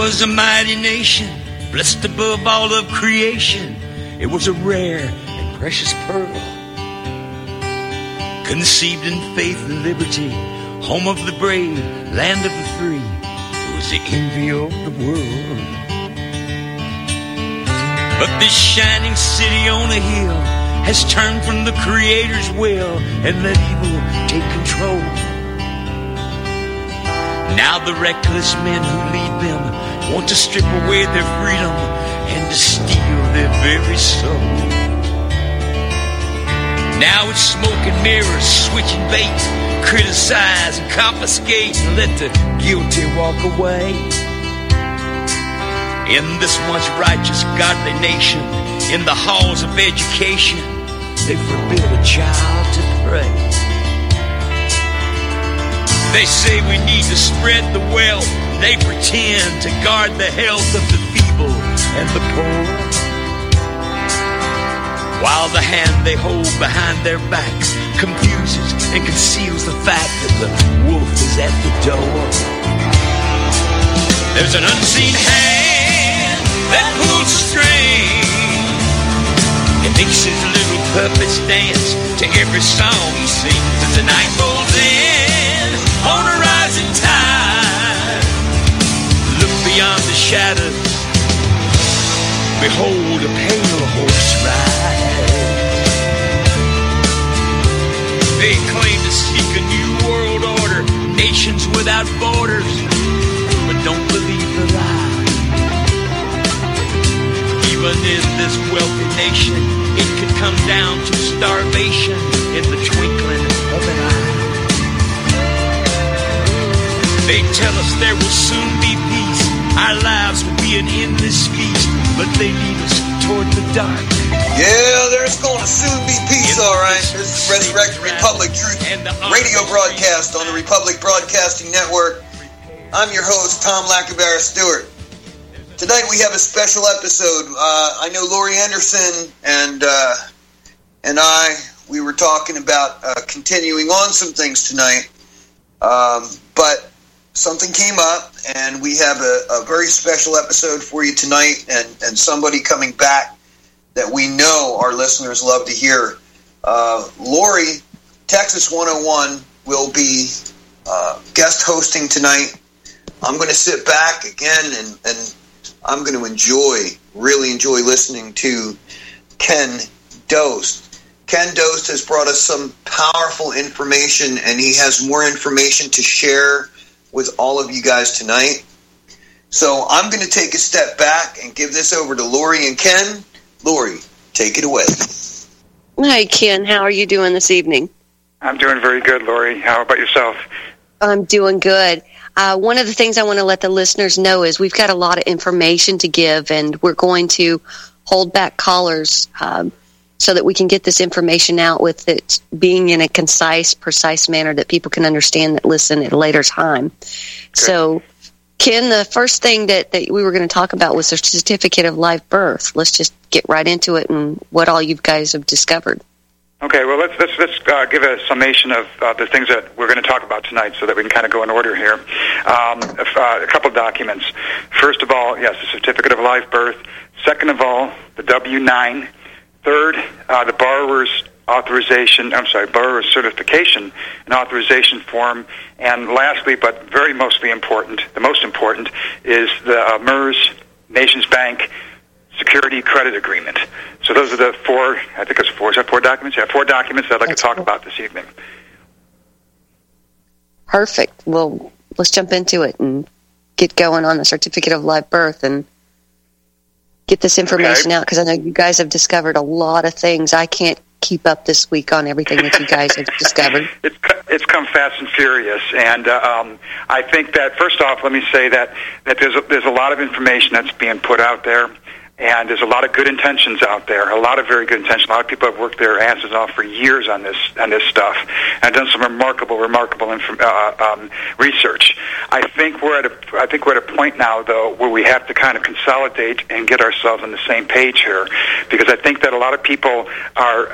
was a mighty nation, blessed above all of creation. It was a rare and precious pearl, conceived in faith and liberty, home of the brave, land of the free. It was the envy of the world. But this shining city on a hill has turned from the Creator's will and let evil take control. Now the reckless men who lead them want to strip away their freedom and to steal their very soul. Now it's smoke and mirrors, switching bait, criticize and confiscate and let the guilty walk away. In this once righteous, godly nation, in the halls of education, they forbid a child to pray. They say we need to spread the wealth. They pretend to guard the health of the feeble and the poor, while the hand they hold behind their backs confuses and conceals the fact that the wolf is at the door. There's an unseen hand that pulls the string. It makes his little puppets dance to every song he sings as the night rolls in on a rising tide. Look beyond the shadows, behold a pale horse ride. They claim to seek a new world order, nations without borders, but don't believe the lie. Even in this wealthy nation, it could come down to starvation in the twinkling of an eye. They tell us there will soon be peace, our lives will be an endless feast, but they lead us toward the dark. Yeah, there's going to soon be peace, all right. This is Resurrected Republic Truth radio broadcast on the Republic Broadcasting Network. I'm your host, Tom Lackabara Stewart. Tonight we have a special episode. I know Lori Anderson and we were talking about continuing on some things tonight, but something came up, and we have a very special episode for you tonight, and somebody coming back that we know our listeners love to hear. Lori, Texas 101, will be guest hosting tonight. I'm going to sit back again, and I'm going to really enjoy listening to Ken Dost. Ken Dost has brought us some powerful information, and he has more information to share with all of you guys tonight. So I'm going to take a step back and give this over to Lori and Ken. Lori, take it away. Hi, Ken. How are you doing this evening? I'm doing very good, Lori. How about yourself? I'm doing good. One of the things I want to let the listeners know is we've got a lot of information to give, and we're going to hold back callers so that we can get this information out with it being in a concise, precise manner that people can understand that listen at a later time. Good. So, Ken, the first thing that we were going to talk about was the certificate of live birth. Let's just get right into it and what all you guys have discovered. Okay, well, let's give a summation of the things that we're going to talk about tonight so that we can kind of go in order here. A couple of documents. First of all, yes, the certificate of live birth. Second of all, the W-9. Third, the borrower's certification and authorization form. And lastly, but very mostly important, the most important, is the MERS Nations Bank Security Credit Agreement. So those are the four, I think it's four, is that four documents? Yeah, four documents that I'd like to talk about this evening. Perfect. Well, let's jump into it and get going on the certificate of live birth and get this information out, because I know you guys have discovered a lot of things. I can't keep up this week on everything that you guys have discovered. It's come fast and furious, and I think that, first off, let me say that there's a lot of information that's being put out there. And there's a lot of good intentions out there, a lot of very good intentions. A lot of people have worked their asses off for years on this stuff, and done some remarkable research. I think we're at a point now, though, where we have to kind of consolidate and get ourselves on the same page here, because I think that a lot of people are.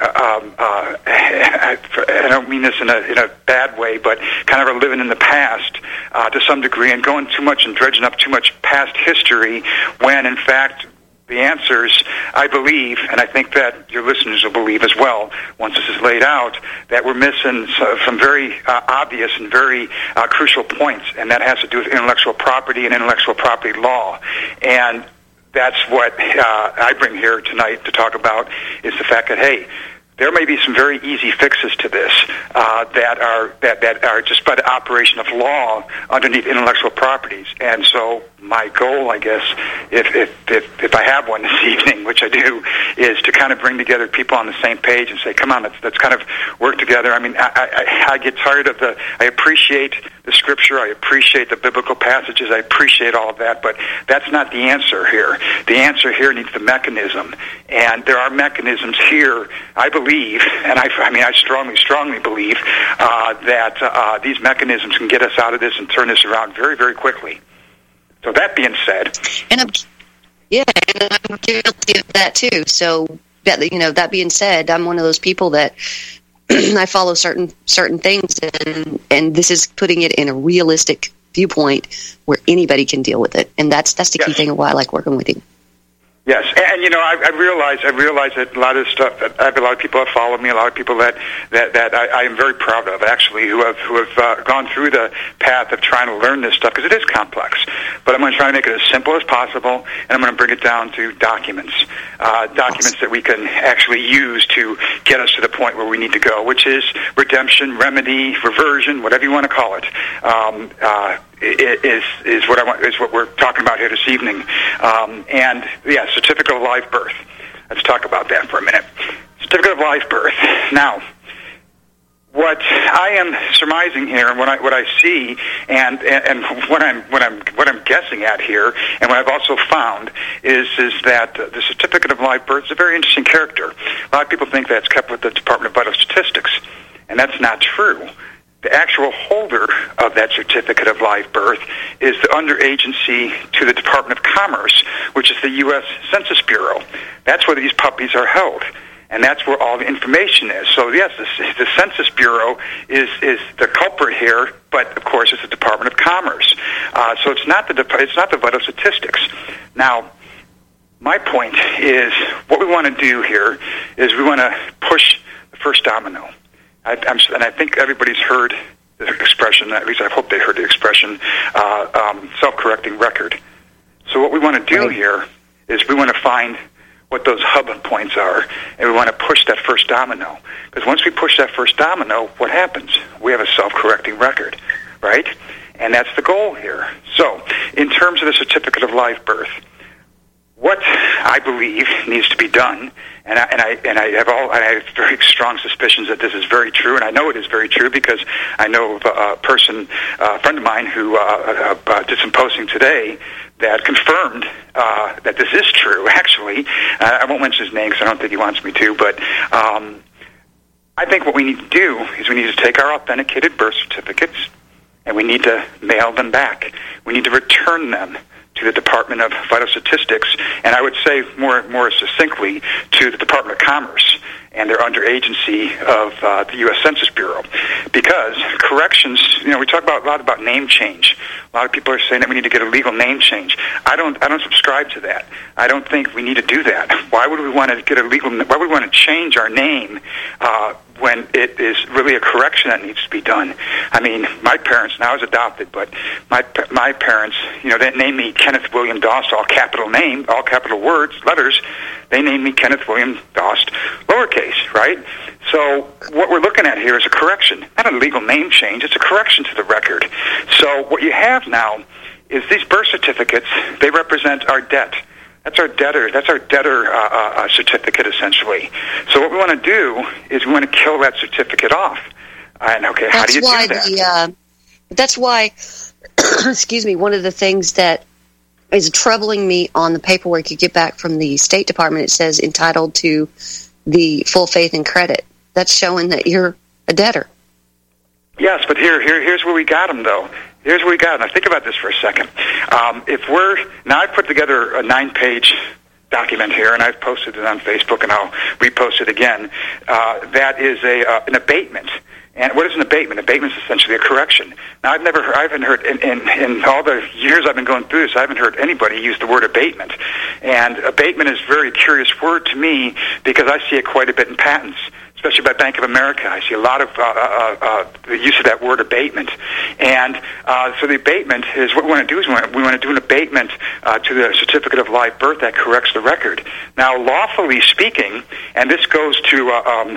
I don't mean this in a bad way, but kind of are living in the past to some degree and going too much and dredging up too much past history, when in fact the answers, I believe, and I think that your listeners will believe as well, once this is laid out, that we're missing some very obvious and very crucial points, and that has to do with intellectual property and intellectual property law. And that's what I bring here tonight to talk about, is the fact that, hey, there may be some very easy fixes to this that are just by the operation of law underneath intellectual properties. And so my goal, I guess, if I have one this evening, which I do, is to kind of bring together people on the same page and say, come on, let's kind of work together. I mean, I get tired of I appreciate the scripture, I appreciate the biblical passages, I appreciate all of that, but that's not the answer here. The answer here needs the mechanism. And there are mechanisms here, I believe, and I strongly believe that these mechanisms can get us out of this and turn this around very, very quickly. So that being said, and I'm guilty of that too. So that being said, I'm one of those people that I follow certain things, and this is putting it in a realistic viewpoint where anybody can deal with it, and that's the key thing of why I like working with you. Yes, and I realize that a lot of stuff. I have a lot of people that follow me, a lot of people that I am very proud of, actually, who have gone through the path of trying to learn this stuff, because it is complex. But I'm going to try to make it as simple as possible, and I'm going to bring it down to documents that we can actually use to get us to the point where we need to go, which is redemption, remedy, reversion, whatever you want to call it. Is what I want. Is what we're talking about here this evening. And yeah, certificate of live birth. Let's talk about that for a minute. Certificate of live birth. Now, what I am surmising here, and what I see, and what I'm guessing at here, and what I've also found is that the certificate of live birth is a very interesting character. A lot of people think that's kept with the Department of Vital Statistics, and that's not true. The actual holder of that certificate of live birth is the underagency to the Department of Commerce, which is the U.S. Census Bureau. That's where these puppies are held, and that's where all the information is. So yes, the Census Bureau is the culprit here, but of course it's the Department of Commerce. So it's not the Vital Statistics. Now, my point is, what we want to do here is we want to push the first domino. And I think everybody's heard the expression, at least I hope they heard the expression, self-correcting record. So what we want to do here is we want to find what those hub points are, and we want to push that first domino. Because once we push that first domino, what happens? We have a self-correcting record, right? And that's the goal here. So in terms of the certificate of live birth, what I believe needs to be done, and I have very strong suspicions that this is very true, and I know it is very true because I know of a friend of mine who did some posting today that confirmed that this is true. Actually, I won't mention his name because I don't think he wants me to, but I think what we need to do is we need to take our authenticated birth certificates and we need to mail them back. We need to return them to the Department of Vital Statistics, and I would say more succinctly to the Department of Commerce and their underagency of the U.S. Census Bureau. Because corrections, we talk a lot about name change. A lot of people are saying that we need to get a legal name change. I don't subscribe to that. I don't think we need to do that. Why would we want to change our name when it is really a correction that needs to be done? I mean, my parents, now I was adopted, but my parents, they named me Kenneth William Dost, all capital name, all capital letters. They named me Kenneth William Dost, lowercase, right? So what we're looking at here is a correction, not a legal name change. It's a correction to the record. So what you have now is these birth certificates. They represent our debt. That's our debtor certificate, essentially. So what we want to do is we want to kill that certificate off. And okay, how do you do that? That's why, excuse me, one of the things that is troubling me on the paperwork you get back from the State Department. It says entitled to the full faith and credit. That's showing that you're a debtor. Yes, but here's where we got them, though. Here's where we got them. Now, think about this for a second. Now I've put together a 9-page document here, and I've posted it on Facebook, and I'll repost it again. That is an abatement. And what is an abatement? Abatement is essentially a correction. Now, I haven't heard in all the years I've been going through this, I haven't heard anybody use the word abatement. And abatement is a very curious word to me because I see it quite a bit in patents, especially by Bank of America. I see a lot of the use of that word abatement. And so the abatement is what we want to do is we want to do an abatement to the certificate of live birth that corrects the record. Now, lawfully speaking, and this goes to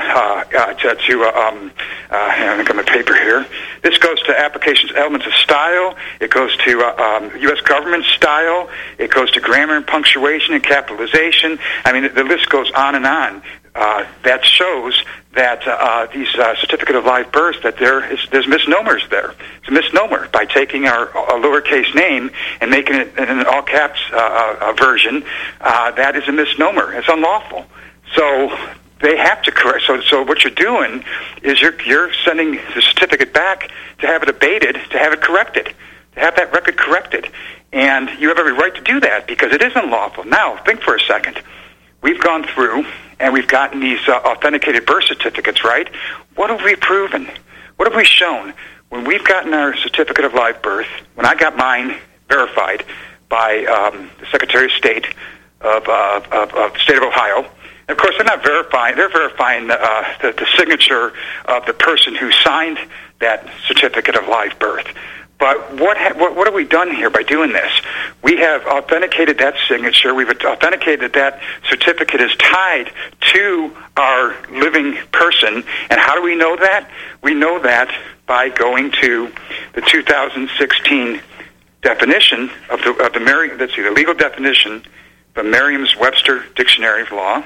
I think I'm a paper here. This goes to applications, elements of style. It goes to U.S. government style. It goes to grammar and punctuation and capitalization. I mean, the list goes on and on. That shows that these certificate of live births, that there's misnomers there. It's a misnomer by taking our lowercase name and making it an all caps version. That is a misnomer. It's unlawful. So they have to correct. So what you're doing is you're sending the certificate back to have it abated, to have it corrected, to have that record corrected, and you have every right to do that because it is unlawful. Now, think for a second. We've gone through and we've gotten these authenticated birth certificates, right? What have we proven? What have we shown? When we've gotten our certificate of live birth, when I got mine verified by the Secretary of State of the State of Ohio, and of course, they're not verifying. They're verifying the signature of the person who signed that certificate of live birth. But what have we done here by doing this? We have authenticated that signature. We've authenticated that certificate is tied to our living person. And how do we know that? We know that by going to the 2016 definition of the legal definition from Merriam-Webster Dictionary of Law.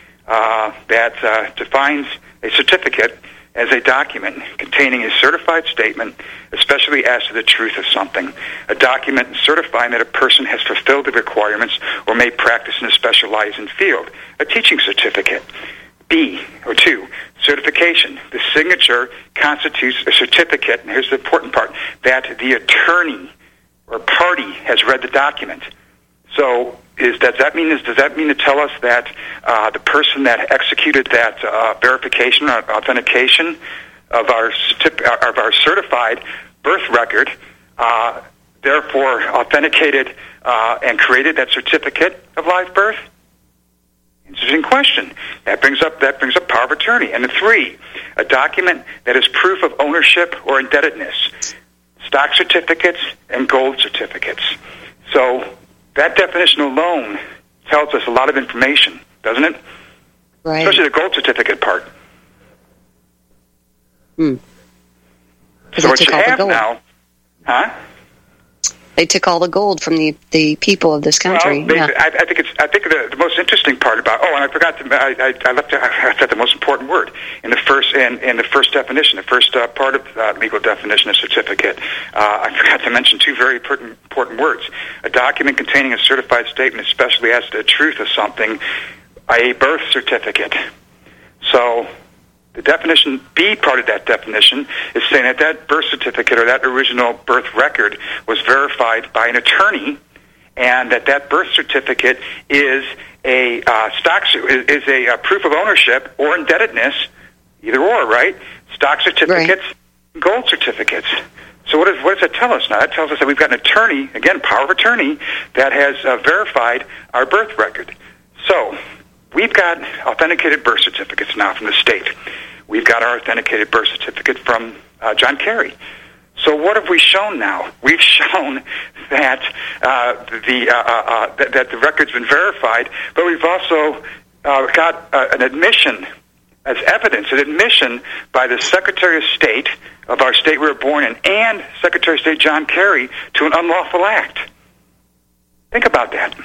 That defines a certificate as a document containing a certified statement, especially as to the truth of something. A document certifying that a person has fulfilled the requirements or may practice in a specialized field. A teaching certificate. B, or 2, certification. The signature constitutes a certificate, and here's the important part, that the attorney or party has read the document. So does that mean to tell us that the person that executed that verification or authentication of our certified birth record, therefore authenticated and created that certificate of live birth? Interesting question. That brings up power of attorney. And 3, a document that is proof of ownership or indebtedness. Stock certificates and gold certificates. So that definition alone tells us a lot of information, doesn't it? Right. Especially the gold certificate part. So what you have now, They took all the gold from the people of this country. Well, I think the most interesting part about. Oh, and I forgot to. I said the most important word in the first definition, the first part of legal definition of certificate. I forgot to mention 2 very important words: a document containing a certified statement, especially as to the truth of something, a birth certificate. So the definition, B part of that definition, is saying that birth certificate or that original birth record was verified by an attorney, and that birth certificate is a proof of ownership or indebtedness, either or, right? Stock certificates, right. Gold certificates. So what does that tell us now? That tells us that we've got an attorney, again, power of attorney, that has verified our birth record. So we've got authenticated birth certificates now from the state. We've got our authenticated birth certificate from John Kerry. So what have we shown now? We've shown that that the record's been verified, but we've also got an admission as evidence, an admission by the Secretary of State of our state we were born in and Secretary of State John Kerry to an unlawful act. Think about that.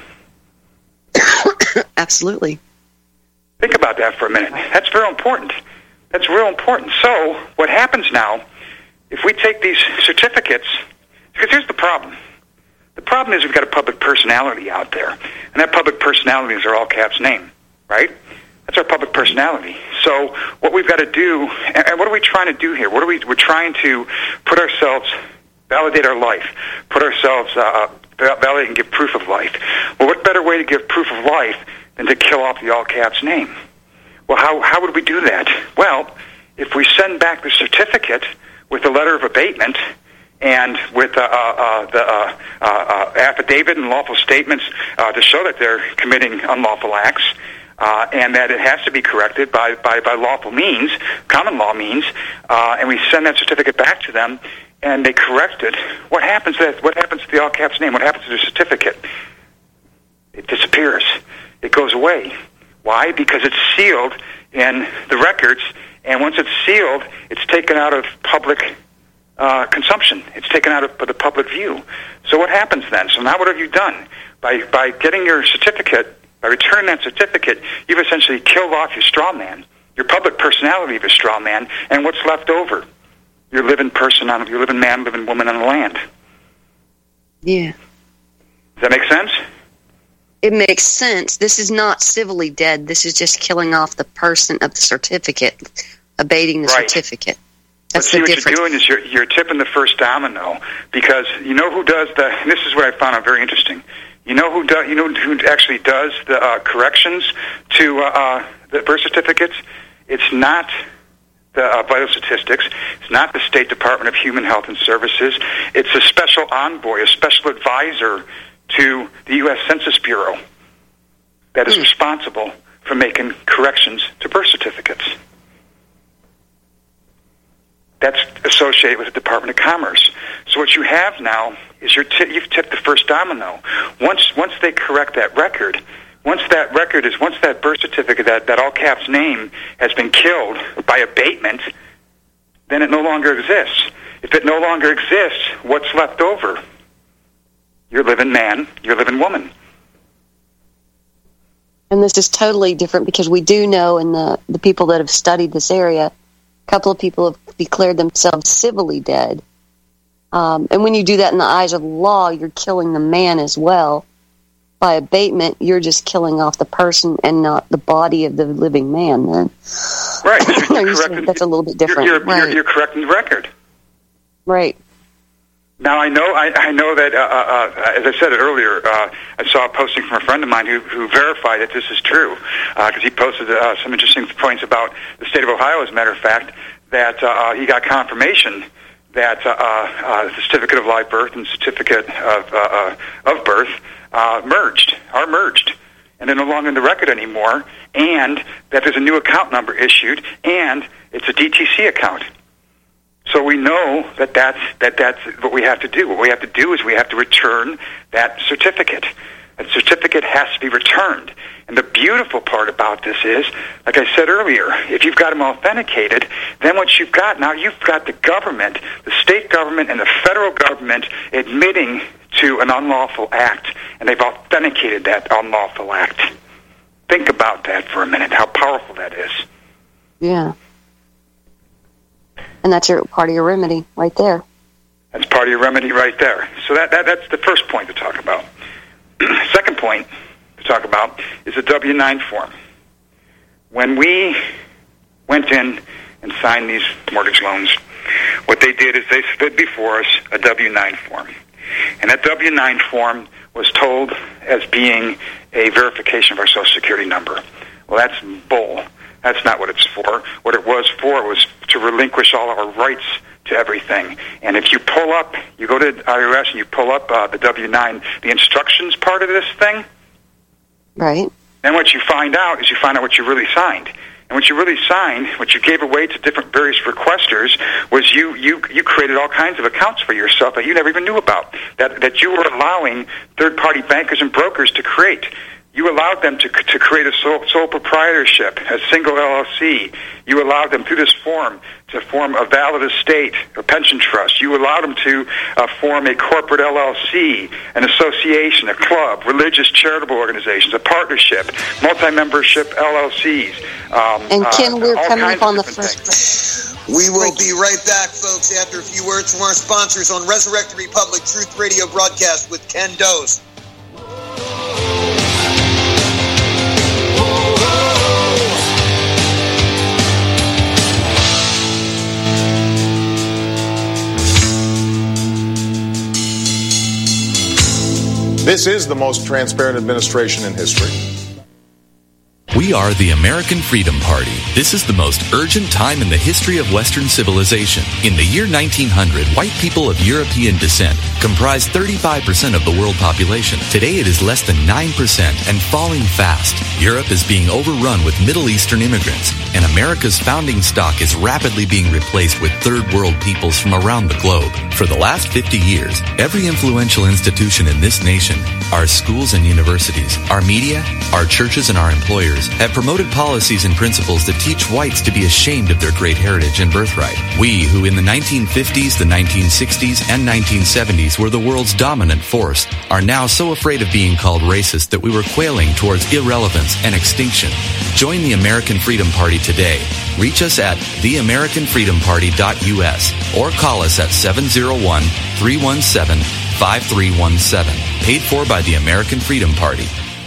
Absolutely. Think about that for a minute. That's very important. That's real important. So what happens now, if we take these certificates, because here's the problem. The problem is we've got a public personality out there, and that public personality is our all caps name, right? That's our public personality. So what we've got to do, and what are we trying to do here? We're trying to put ourselves, validate our life, put ourselves, validate and give proof of life. Well, what better way to give proof of life than to kill off the all caps name? Well, how would we do that? Well, if we send back the certificate with a letter of abatement and with the affidavit and lawful statements to show that they're committing unlawful acts, and that it has to be corrected by lawful means, common law means, and we send that certificate back to them, and they correct it, what happens to the all caps name? What happens to the certificate? It disappears. It goes away. Why? Because it's sealed in the records, and once it's sealed, it's taken out of public consumption. It's taken out of the public view. So what happens then? So now what have you done? By getting your certificate, by returning that certificate, you've essentially killed off your straw man, your public personality of a straw man, and what's left over? Your living person, your living man, living woman on the land. Yeah. Does that make sense? It makes sense. This is not civilly dead. This is just killing off the person of the certificate, abating the certificate. That's the difference. What you're doing is you're tipping the first domino, because you know who does the. And this is what I found out very interesting. You know who actually does the corrections to the birth certificates? It's not the vital statistics. It's not the State Department of Human Health and Services. It's a special envoy, a special advisor to the U.S. Census Bureau that is responsible for making corrections to birth certificates. That's associated with the Department of Commerce. So what you have now is you've tipped the first domino. Once they correct that record, once that birth certificate, that all caps name has been killed by abatement, then it no longer exists. If it no longer exists, what's left over? Your living man, your living woman. And this is totally different, because we do know, in the people that have studied this area, a couple of people have declared themselves civilly dead. And when you do that in the eyes of law, you're killing the man as well. By abatement, you're just killing off the person and not the body of the living man. Then, right? That's a little bit different. You're correcting the record. Right. Now I know that as I said earlier, I saw a posting from a friend of mine who verified that this is true, because he posted some interesting points about the state of Ohio. As a matter of fact, that he got confirmation that the certificate of live birth and certificate of birth are merged, and they're no longer in the record anymore, and that there's a new account number issued, and it's a DTC account. So we know that's what we have to do. What we have to do is we have to return that certificate. That certificate has to be returned. And the beautiful part about this is, like I said earlier, if you've got them authenticated, then what you've got now, you've got the government, the state government and the federal government admitting to an unlawful act, and they've authenticated that unlawful act. Think about that for a minute, how powerful that is. Yeah. And that's part of your remedy right there. That's part of your remedy right there. So that's the first point to talk about. Second point to talk about is the W-9 form. When we went in and signed these mortgage loans, what they did is they stood before us a W-9 form. And that W-9 form was told as being a verification of our Social Security number. Well, that's bull. That's not what it's for. What it was for was to relinquish all our rights to everything. And if you pull up, you go to IRS and you pull up the W-9, the instructions part of this thing, right? Then what you find out is you find out what you really signed. And what you really signed, what you gave away to different various requesters, was you created all kinds of accounts for yourself that you never even knew about, that you were allowing third-party bankers and brokers to create. You allowed them to create a sole proprietorship, a single LLC. You allowed them through this form to form a valid estate or pension trust. You allowed them to form a corporate LLC, an association, a club, religious charitable organizations, a partnership, multi-membership LLCs. And Ken, we're coming up on the first. We will be right back, folks, after a few words from our sponsors on Resurrected Republic Truth Radio broadcast with Ken Dose. This is the most transparent administration in history. We are the American Freedom Party. This is the most urgent time in the history of Western civilization. In the year 1900, white people of European descent comprised 35% of the world population. Today it is less than 9% and falling fast. Europe is being overrun with Middle Eastern immigrants, and America's founding stock is rapidly being replaced with third world peoples from around the globe. For the last 50 years, every influential institution in this nation, our schools and universities, our media, our churches, and our employers have promoted policies and principles that teach whites to be ashamed of their great heritage and birthright. We, who in the 1950s, the 1960s, and 1970s were the world's dominant force, are now so afraid of being called racist that we were quailing towards irrelevance and extinction. Join the American Freedom Party today. Reach us at theamericanfreedomparty.us or call us at 701-317-5317. Paid for by the American Freedom Party.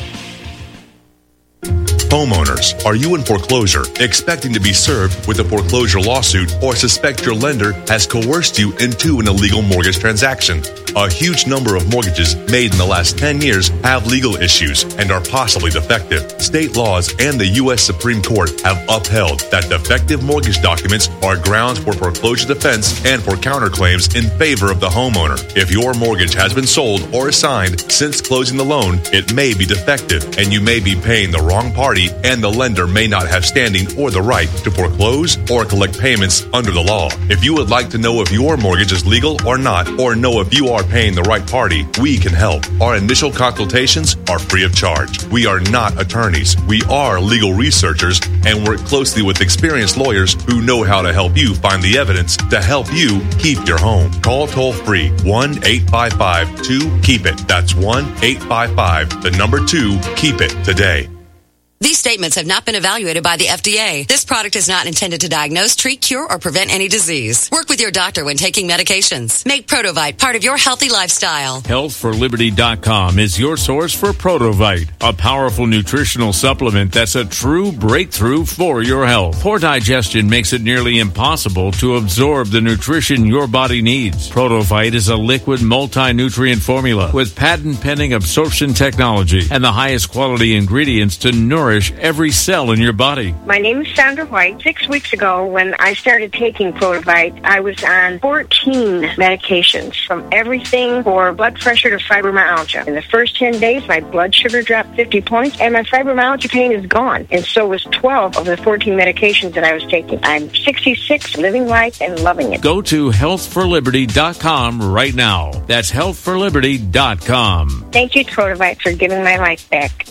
Homeowners, are you in foreclosure, expecting to be served with a foreclosure lawsuit, or suspect your lender has coerced you into an illegal mortgage transaction? A huge number of mortgages made in the last 10 years have legal issues and are possibly defective. State laws and the U.S. Supreme Court have upheld that defective mortgage documents are grounds for foreclosure defense and for counterclaims in favor of the homeowner. If your mortgage has been sold or assigned since closing the loan, it may be defective and you may be paying the wrong party, and the lender may not have standing or the right to foreclose or collect payments under the law. If you would like to know if your mortgage is legal or not, or know if you are paying the right party, we can help. Our initial consultations are free of charge. We are not attorneys. We are legal researchers and work closely with experienced lawyers who know how to help you find the evidence to help you keep your home. Call toll-free 1-855-2-KEEP-IT. That's 1-855-2-KEEP-IT today. These statements have not been evaluated by the FDA. This product is not intended to diagnose, treat, cure, or prevent any disease. Work with your doctor when taking medications. Make Protovite part of your healthy lifestyle. HealthForLiberty.com is your source for Protovite, a powerful nutritional supplement that's a true breakthrough for your health. Poor digestion makes it nearly impossible to absorb the nutrition your body needs. Protovite is a liquid multi-nutrient formula with patent-pending absorption technology and the highest quality ingredients to nourish every cell in your body. My name is Sandra White. 6 weeks ago, when I started taking Protovite, I was on 14 medications, from everything for blood pressure to fibromyalgia. In the first 10 days, my blood sugar dropped 50 points, and my fibromyalgia pain is gone. And so was 12 of the 14 medications that I was taking. I'm 66, living life and loving it. Go to HealthForLiberty.com right now. That's HealthForLiberty.com. Thank you, Protovite, for giving my life back.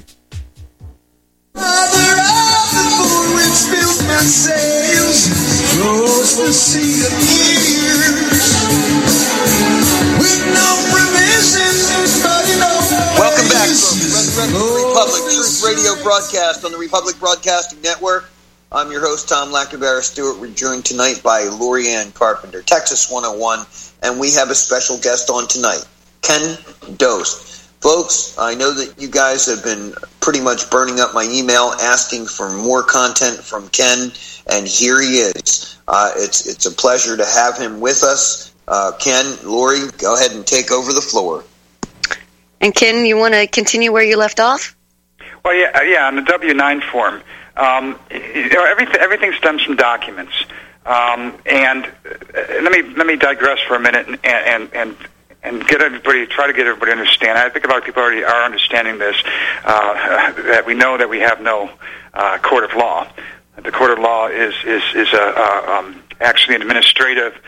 Mother of the moon, which fills my sails, throws the sea of tears, with no provision, but Welcome back, folks. Resurrected Republic Truth Radio broadcast on the Republic Broadcasting Network. I'm your host, Tom Lackenbarra Stewart. We're joined tonight by Lori Ann Carpenter, Texas 101, and we have a special guest on tonight, Ken Dose. Folks, I know that you guys have been pretty much burning up my email asking for more content from Ken, and here he is. It's a pleasure to have him with us. Ken, Lori, go ahead and take over the floor. And Ken, you want to continue where you left off? Well, yeah. On the W-9 form, everything stems from documents. And let me digress for a minute and try to get everybody to understand. I think a lot of people already are understanding this, that we know that we have no court of law. The court of law is actually an administrative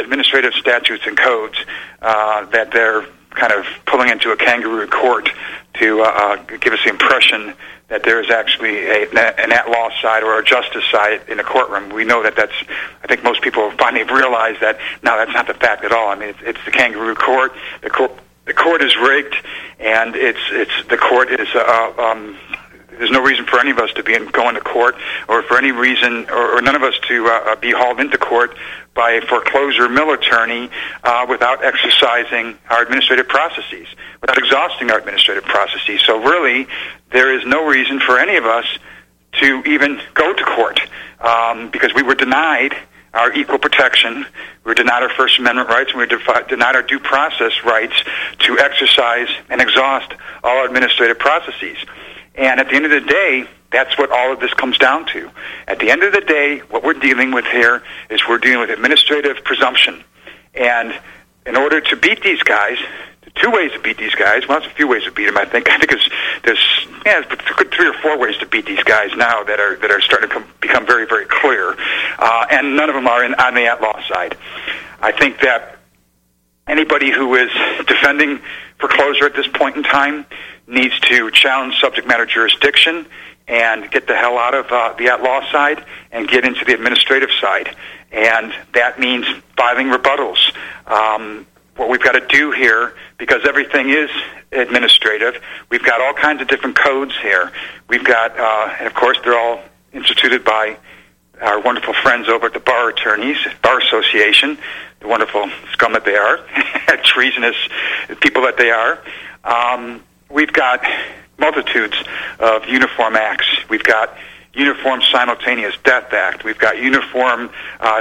statutes and codes that they're kind of pulling into a kangaroo court to give us the impression that there is actually an at-law side or a justice side in the courtroom. We know that's, I think most people finally realize that, no, that's not the fact at all. I mean, it's the kangaroo court. The court is rigged, and the court is, there's no reason for any of us to be going to court, or for any reason, or none of us to be hauled into court by a foreclosure mill attorney without exercising our administrative processes, without exhausting our administrative processes. So really, there is no reason for any of us to even go to court because we were denied our equal protection, we were denied our First Amendment rights, and we were denied our due process rights to exercise and exhaust all our administrative processes. And at the end of the day, that's what all of this comes down to. At the end of the day, what we're dealing with here is we're dealing with administrative presumption. And in order to beat these guys, two ways to beat these guys. Well, there's a few ways to beat them, I think. I think there's 3 or 4 ways to beat these guys now that are starting to become very, very clear. And none of them are on the at-law side. I think that anybody who is defending foreclosure at this point in time needs to challenge subject matter jurisdiction and get the hell out of the at-law side and get into the administrative side. And that means filing rebuttals. What we've got to do here, because everything is administrative, we've got all kinds of different codes here. We've got, and of course, they're all instituted by our wonderful friends over at the Bar Attorneys, Bar Association, the wonderful scum that they are, treasonous people that they are. We've got multitudes of uniform acts. We've got Uniform Simultaneous Death Act. We've got Uniform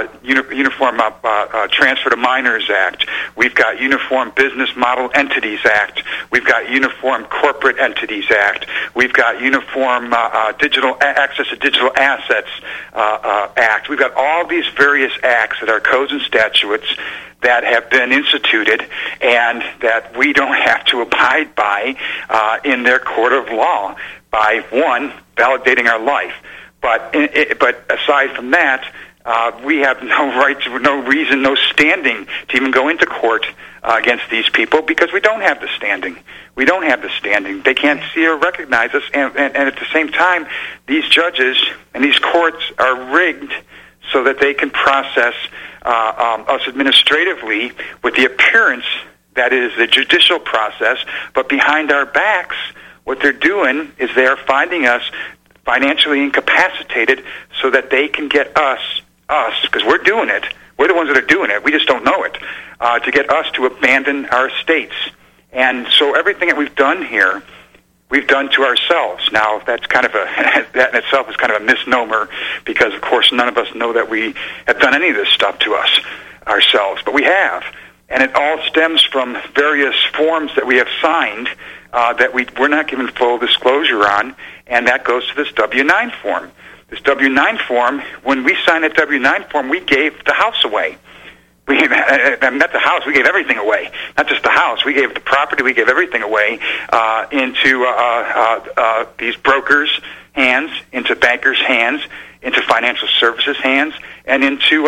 Transfer to Minors Act. We've got Uniform Business Model Entities Act. We've got Uniform Corporate Entities Act. We've got Uniform Digital Access to Digital Assets Act. We've got all these various acts that are codes and statutes that have been instituted and that we don't have to abide by in their court of law by, one, validating our life. But aside from that, we have no rights, no reason, no standing to even go into court against these people because we don't have the standing. We don't have the standing. They can't see or recognize us. And at the same time, these judges and these courts are rigged so that they can process us administratively with the appearance that it is the judicial process, but behind our backs, what they're doing is they are finding us financially incapacitated so that they can get us, because we're doing it. We're the ones that are doing it. We just don't know it, to get us to abandon our estates. And so everything that we've done here, we've done to ourselves. Now, that's kind of that in itself is kind of a misnomer because, of course, none of us know that we have done any of this stuff to us ourselves, but we have. And it all stems from various forms that we have signed that we're not given full disclosure on, and that goes to this W-9 form. This W-9 form, when we signed that W-9 form, we gave the house away. Not the house, we gave everything away. Not just the house, we gave the property, we gave everything away into these brokers' hands, into bankers' hands, into financial services' hands, and into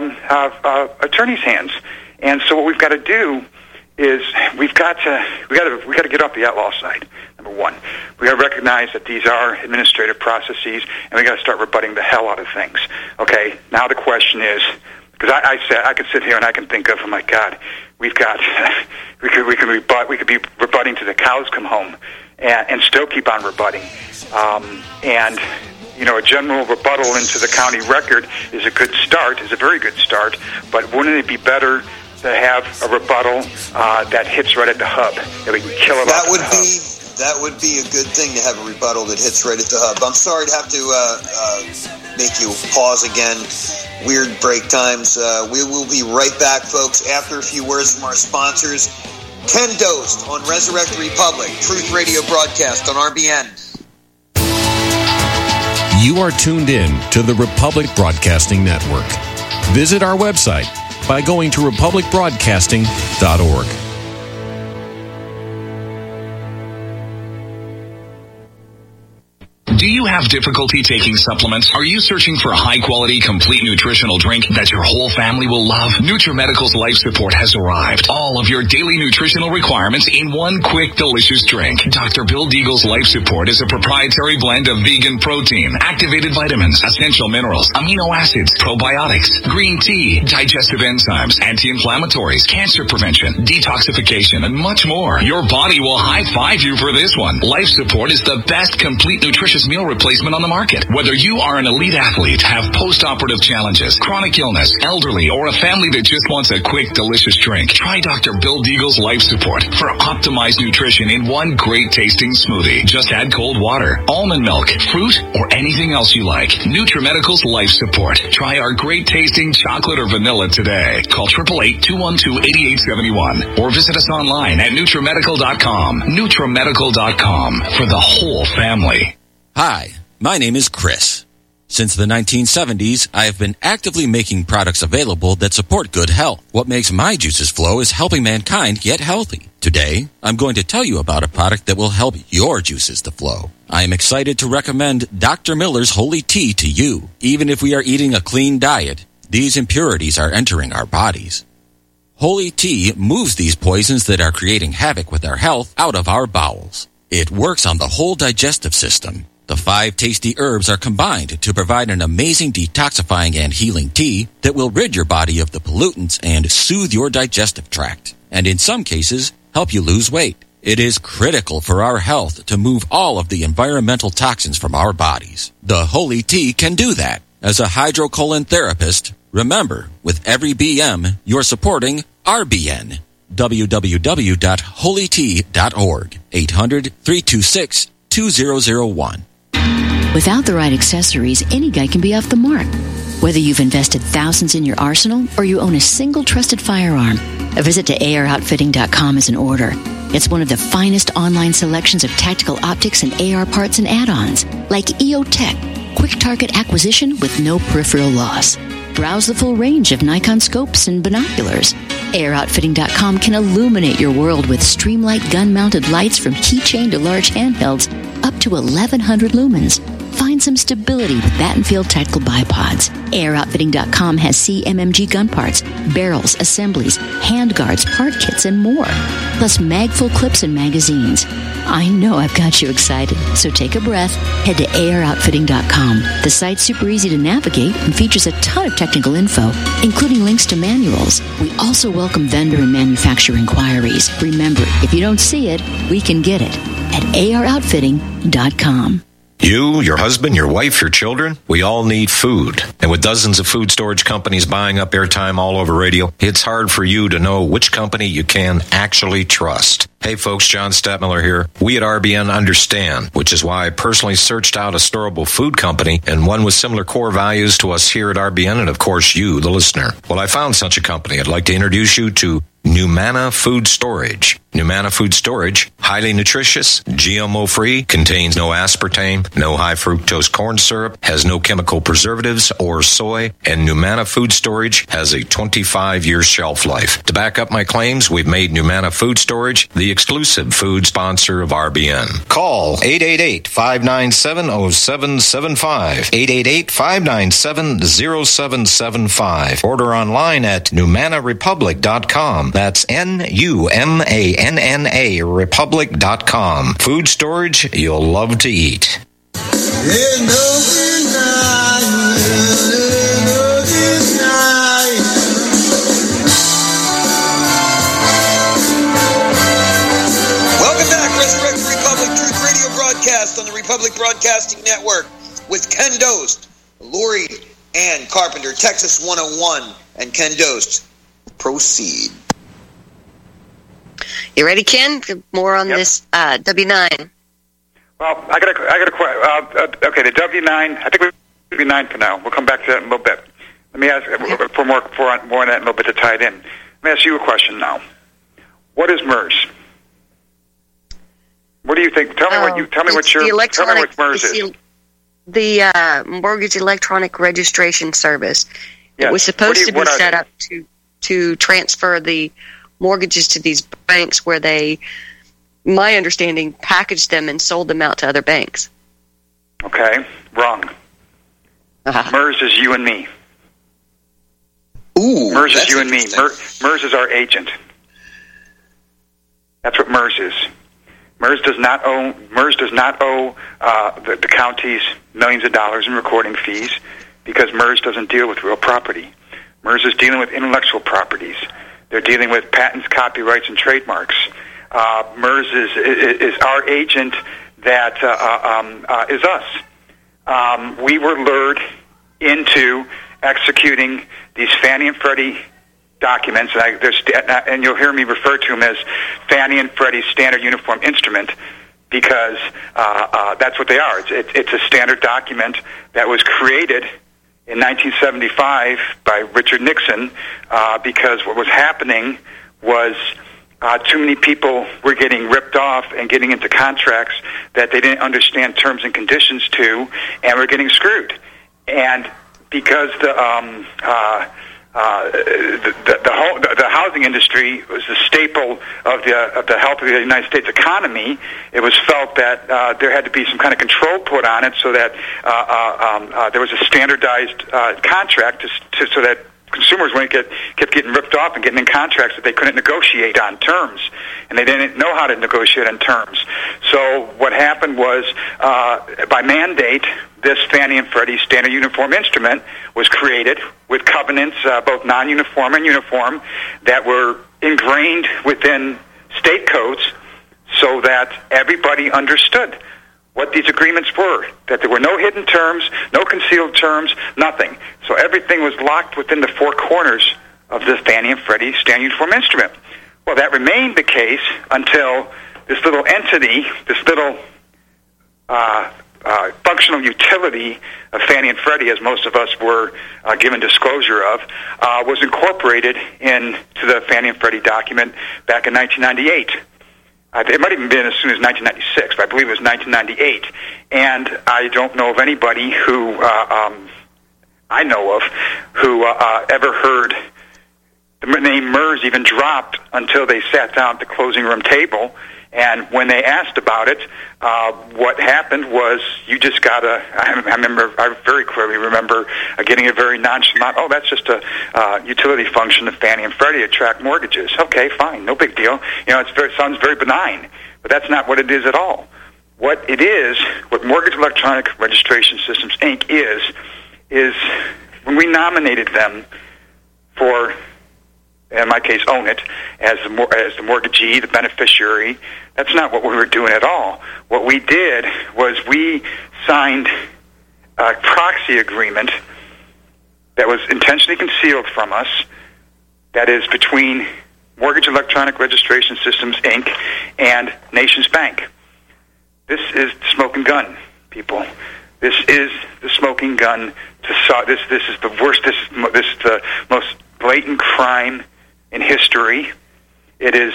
attorneys' hands. And so what we've got to do is we got to get off the outlaw side. Number one, we got to recognize that these are administrative processes, and we got to start rebutting the hell out of things. Okay, now the question is, because I could sit here and I can think of, oh my God, we could be rebutting to the cows come home, and still keep on rebutting, and you know, a general rebuttal into the county record is a good start, is a very good start, but wouldn't it be better to have a rebuttal that hits right at the hub, that we can kill it off at the hub? That would be a good thing to have a rebuttal that hits right at the hub. I'm sorry to have to make you pause again. Weird break times. We will be right back, folks, after a few words from our sponsors. Ken Dost on Resurrect Republic, Truth Radio broadcast on RBN. You are tuned in to the Republic Broadcasting Network. Visit our website by going to republicbroadcasting.org. Do you have difficulty taking supplements? Are you searching for a high-quality, complete nutritional drink that your whole family will love? NutriMedical's Life Support has arrived. All of your daily nutritional requirements in one quick, delicious drink. Dr. Bill Deagle's Life Support is a proprietary blend of vegan protein, activated vitamins, essential minerals, amino acids, probiotics, green tea, digestive enzymes, anti-inflammatories, cancer prevention, detoxification, and much more. Your body will high-five you for this one. Life Support is the best complete nutritious meal replacement on the market. Whether you are an elite athlete, have post-operative challenges, chronic illness, elderly, or a family that just wants a quick, delicious drink, try Dr. Bill Deagle's Life Support for optimized nutrition in one great tasting smoothie. Just add cold water, almond milk, fruit, or anything else you like. NutriMedical's Life Support. Try our great tasting chocolate or vanilla today. Call 888-212-8871 or visit us online at NutriMedical.com. NutriMedical.com for the whole family. Hi, my name is Chris. Since the 1970s, I have been actively making products available that support good health. What makes my juices flow is helping mankind get healthy. Today, I'm going to tell you about a product that will help your juices to flow. I am excited to recommend Dr. Miller's Holy Tea to you. Even if we are eating a clean diet, these impurities are entering our bodies. Holy Tea moves these poisons that are creating havoc with our health out of our bowels. It works on the whole digestive system. The 5 tasty herbs are combined to provide an amazing detoxifying and healing tea that will rid your body of the pollutants and soothe your digestive tract, and in some cases, help you lose weight. It is critical for our health to move all of the environmental toxins from our bodies. The Holy Tea can do that. As a hydrocolon therapist, remember, with every BM, you're supporting RBN. www.holytea.org. 800-326-2001. Without the right accessories, any guy can be off the mark. Whether you've invested thousands in your arsenal or you own a single trusted firearm, a visit to AROutfitting.com is in order. It's one of the finest online selections of tactical optics and AR parts and add-ons, like EOTech, quick target acquisition with no peripheral loss. Browse the full range of Nikon scopes and binoculars. AROutfitting.com can illuminate your world with Streamlight gun-mounted lights from keychain to large handhelds up to 1,100 lumens. Find some stability with Battenfield tactical bipods. AirOutfitting.com has CMMG gun parts, barrels, assemblies, handguards, part kits, and more. Plus magful clips and magazines. I know I've got you excited, so take a breath. Head to AirOutfitting.com. The site's super easy to navigate and features a ton of technical info, including links to manuals. We also welcome vendor and manufacturer inquiries. Remember, if you don't see it, we can get it at AirOutfitting.com. You, your husband, your wife, your children, we all need food. And with dozens of food storage companies buying up airtime all over radio, it's hard for you to know which company you can actually trust. Hey folks, John Stadtmiller here. We at RBN understand, which is why I personally searched out a storable food company and one with similar core values to us here at RBN and of course you, the listener. Well, I found such a company. I'd like to introduce you to Numana Food Storage. Numana Food Storage, highly nutritious, GMO-free, contains no aspartame, no high fructose corn syrup, has no chemical preservatives or soy, and Numana Food Storage has a 25-year shelf life. To back up my claims, we've made Numana Food Storage the exclusive food sponsor of RBN. Call 888-597-0775, 888-597-0775. Order online at NumanaRepublic.com. That's NUMANNA Republic.com. Food storage you'll love to eat. Welcome back, Resurrect Republic Truth Radio broadcast on the Republic Broadcasting Network with Ken Dost, Lori Ann Carpenter, Texas 101, and Ken Dost. Proceed. You ready, Ken? More on this W9. Well, I got a question. Okay, the W9. I think we're W9 for now. We'll come back to that in a little bit. Let me ask for more on that in a little bit to tie it in. Let me ask you a question now. What is MERS? What do you think? Tell me what MERS is. The Mortgage Electronic Registration Service. Yes. It was supposed to be set up to transfer the mortgages to these banks where they, my understanding, packaged them and sold them out to other banks. Okay? Wrong. MERS is you and me. Ooh, MERS is you and me. MERS is our agent. That's what MERS is. MERS does not owe the counties millions of dollars in recording fees because MERS doesn't deal with real property. MERS is dealing with intellectual properties. They're dealing with patents, copyrights, and trademarks. MERS is our agent that is us. We were lured into executing these Fannie and Freddie documents, and you'll hear me refer to them as Fannie and Freddie Standard Uniform Instrument because that's what they are. It's a standard document that was created in 1975 by Richard Nixon because what was happening was too many people were getting ripped off and getting into contracts that they didn't understand terms and conditions to, and were getting screwed. And because the housing industry was the staple of the health of the United States economy, it was felt that there had to be some kind of control put on it so that there was a standardized contract so that consumers kept getting ripped off and getting in contracts that they couldn't negotiate on terms, and they didn't know how to negotiate on terms. So what happened was, by mandate, this Fannie and Freddie Standard Uniform Instrument was created with covenants, both non-uniform and uniform, that were ingrained within state codes so that everybody understood what these agreements were, that there were no hidden terms, no concealed terms, nothing. So everything was locked within the four corners of the Fannie and Freddie Standard Uniform Instrument. Well, that remained the case until this little entity, this little functional utility of Fannie and Freddie, as most of us were given disclosure of, was incorporated into the Fannie and Freddie document back in 1998. It might have even been as soon as 1996, but I believe it was 1998. And I don't know of anybody who I know of who ever heard the name MERS even dropped until they sat down at the closing room table. And when they asked about it, what happened was you just got I very clearly remember getting a very nonchalant, oh, that's just a utility function of Fannie and Freddie to track mortgages. Okay, fine, no big deal. You know, it sounds very benign, but that's not what it is at all. What it is, what Mortgage Electronic Registration Systems, Inc. is when we nominated them for, in my case, own it, as the mortgagee, the beneficiary. That's not what we were doing at all. What we did was we signed a proxy agreement that was intentionally concealed from us, that is between Mortgage Electronic Registration Systems, Inc. and Nations Bank. This is the smoking gun, people. This is the smoking gun. This is the worst. This is the most blatant crime in history. It is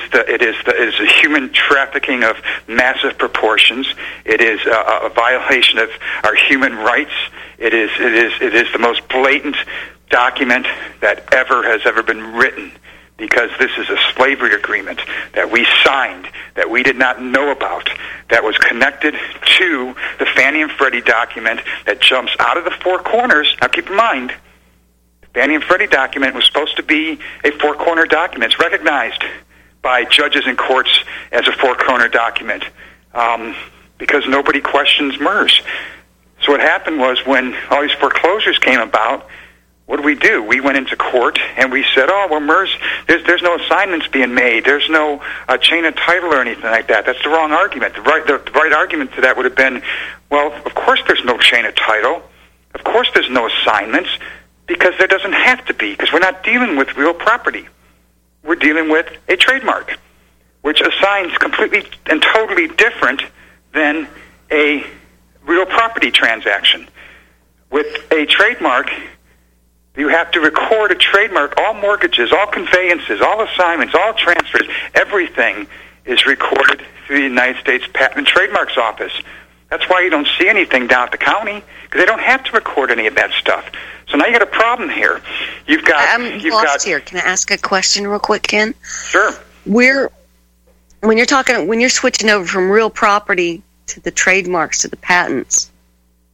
a human trafficking of massive proportions. It is a violation of our human rights. It is the most blatant document that has ever been written, because this is a slavery agreement that we signed, that we did not know about, that was connected to the Fannie and Freddie document that jumps out of the four corners. Now keep in mind, the Fannie and Freddie document was supposed to be a four-corner document. It's recognized by judges and courts as a four-corner document because nobody questions MERS. So what happened was, when all these foreclosures came about, what do? We went into court and we said, oh, well, MERS, there's no assignments being made. There's no chain of title or anything like that. That's the wrong argument. The right argument to that would have been, well, of course there's no chain of title. Of course there's no assignments, because there doesn't have to be, because we're not dealing with real property. We're dealing with a trademark, which assigns completely and totally different than a real property transaction. With a trademark, you have to record a trademark. All mortgages, all conveyances, all assignments, all transfers, everything is recorded through the United States Patent and Trademarks Office. That's why you don't see anything down at the county, because they don't have to record any of that stuff. So now you got a problem here. I'm lost here. Can I ask a question real quick, Ken? Sure. When you're switching over from real property to the trademarks to the patents,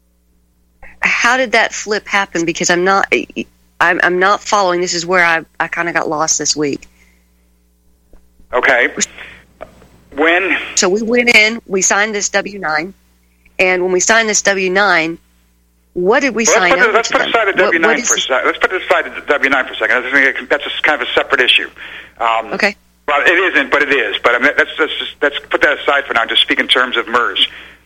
how did that flip happen? Because I'm not following. This is where I kind of got lost this week. Okay. So we went in, we signed this W-9, and when we signed this W-9, what did we sign over Let's to put them? aside the W-9 for a is- second. Let's put aside the W-9 for a second. That's kind of a separate issue. Okay. Well, it isn't, but it is. But I mean, let's put that aside for now. Just speak in terms of MERS.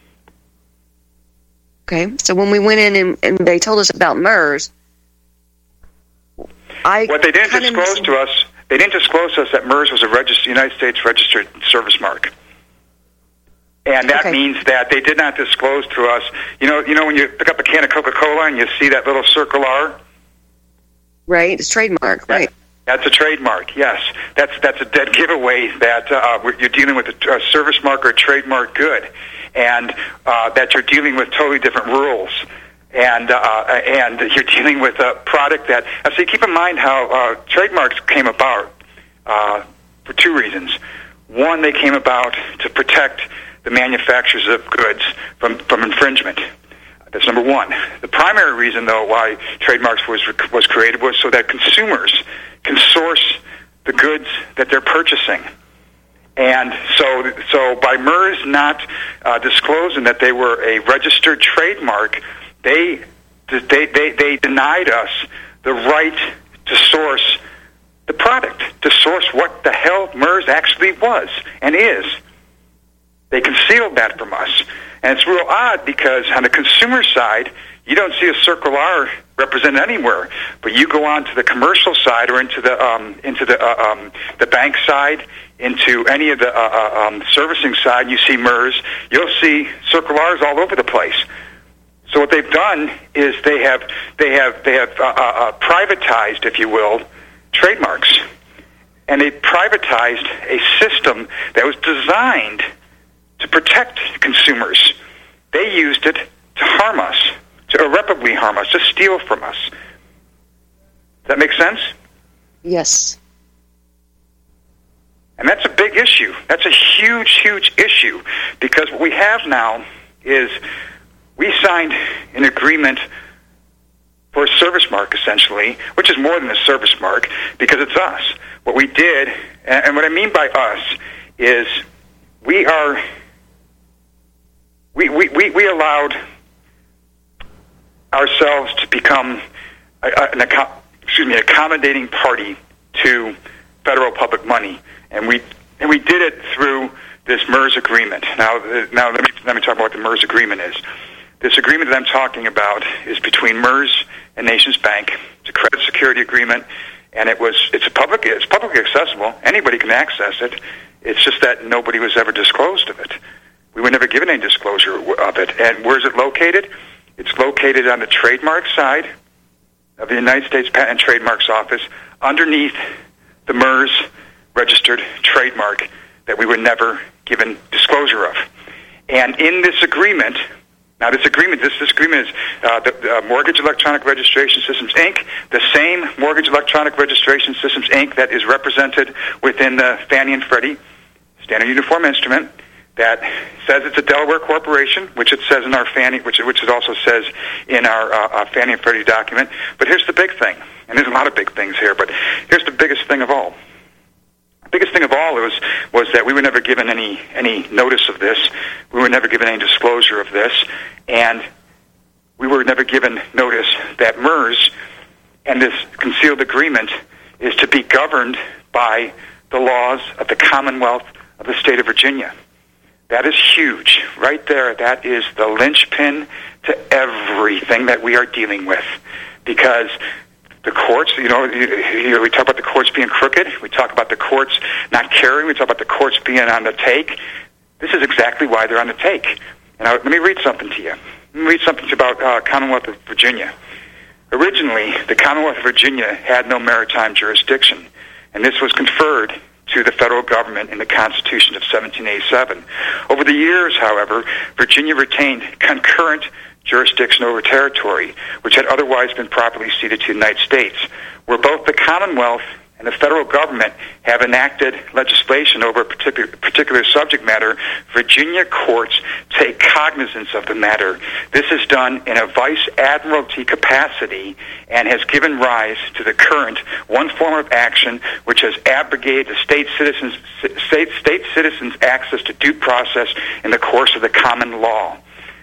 Okay. So when we went in and they told us about MERS, What they didn't disclose to us, that MERS was a United States registered service mark. And that means that they did not disclose to us, you know when you pick up a can of Coca-Cola and you see that little circle R? Right, it's trademark, right. That's a trademark, yes. That's a dead giveaway that you're dealing with a service mark or a trademark good, and that you're dealing with totally different rules. And you're dealing with a product that... So keep in mind how trademarks came about for two reasons. One, they came about to protect the manufacturers of goods from infringement. That's number one. The primary reason, though, why trademarks was created was so that consumers can source the goods that they're purchasing. And so by MERS not disclosing that they were a registered trademark, they denied us the right to source the product, to source what the hell MERS actually was and is. They concealed that from us. And it's real odd because on the consumer side, you don't see a circle R represented anywhere. But you go on to the commercial side or into the bank side, into any of the servicing side, you see MERS. You'll see circle R's all over the place. So what they've done is they have privatized, if you will, trademarks, and they privatized a system that was designed to protect consumers. They used it to harm us, to irreparably harm us, to steal from us. Does that make sense? Yes. And that's a big issue. That's a huge, huge issue, because what we have now is we signed an agreement for a service mark, essentially, which is more than a service mark, because it's us. What we did, and what I mean by us, is we allowed ourselves to become an accommodating party to federal public money, and we did it through this MERS agreement. Now let me talk about what the MERS agreement is. This agreement that I'm talking about is between MERS and Nations Bank. It's a credit security agreement, and it's publicly accessible. Anybody can access it. It's just that nobody was ever disclosed of it. We were never given any disclosure of it. And where is it located? It's located on the trademark side of the United States Patent and Trademarks Office, underneath the MERS registered trademark that we were never given disclosure of. And in this agreement, this agreement is the Mortgage Electronic Registration Systems, Inc., the same Mortgage Electronic Registration Systems, Inc., that is represented within the Fannie and Freddie Standard Uniform Instrument, that says it's a Delaware corporation, which it says in our Fannie, which it also says in our Fannie and Freddie document. But here's the big thing, and there's a lot of big things here, but here's the biggest thing of all. The biggest thing of all was that we were never given any notice of this. We were never given any disclosure of this, and we were never given notice that MERS and this concealed agreement is to be governed by the laws of the Commonwealth of the State of Virginia. That is huge. Right there, that is the linchpin to everything that we are dealing with. Because the courts, we talk about the courts being crooked. We talk about the courts not caring. We talk about the courts being on the take. This is exactly why they're on the take. And let me read something to you. Let me read something about Commonwealth of Virginia. Originally, the Commonwealth of Virginia had no maritime jurisdiction, and this was conferred to the federal government in the Constitution of 1787. Over the years, however, Virginia retained concurrent jurisdiction over territory, which had otherwise been properly ceded to the United States, where both the Commonwealth and and the federal government have enacted legislation over a particular subject matter, Virginia courts take cognizance of the matter. This is done in a vice admiralty capacity and has given rise to the current one form of action which has abrogated the state citizens' access to due process in the course of the common law.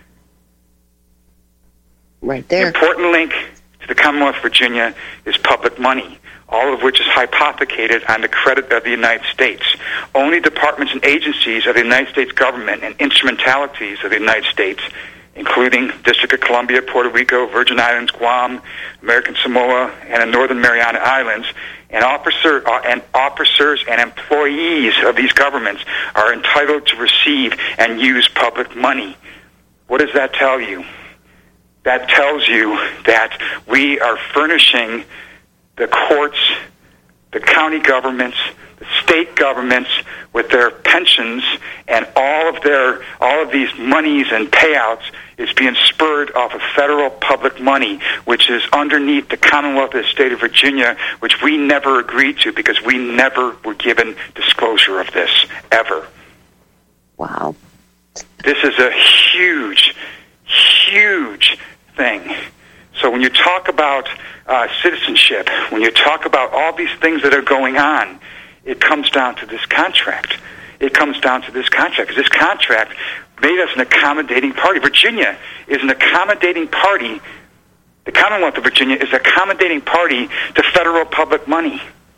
Right there. The important link to the Commonwealth of Virginia is public money, all of which is hypothecated on the credit of the United States. Only departments and agencies of the United States government and instrumentalities of the United States, including District of Columbia, Puerto Rico, Virgin Islands, Guam, American Samoa, and the Northern Mariana Islands, and officers and employees of these governments are entitled to receive and use public money. What does that tell you? That tells you that we are furnishing the courts, the county governments, the state governments with their pensions, and all of these monies and payouts is being spurred off of federal public money, which is underneath the Commonwealth of the State of Virginia, which we never agreed to because we never were given disclosure of this, ever. Wow. This is a huge, huge thing. So when you talk about citizenship, when you talk about all these things that are going on, it comes down to this contract. It comes down to this contract. Because this contract made us an accommodating party. Virginia is an accommodating party. The Commonwealth of Virginia is an accommodating party to federal public money.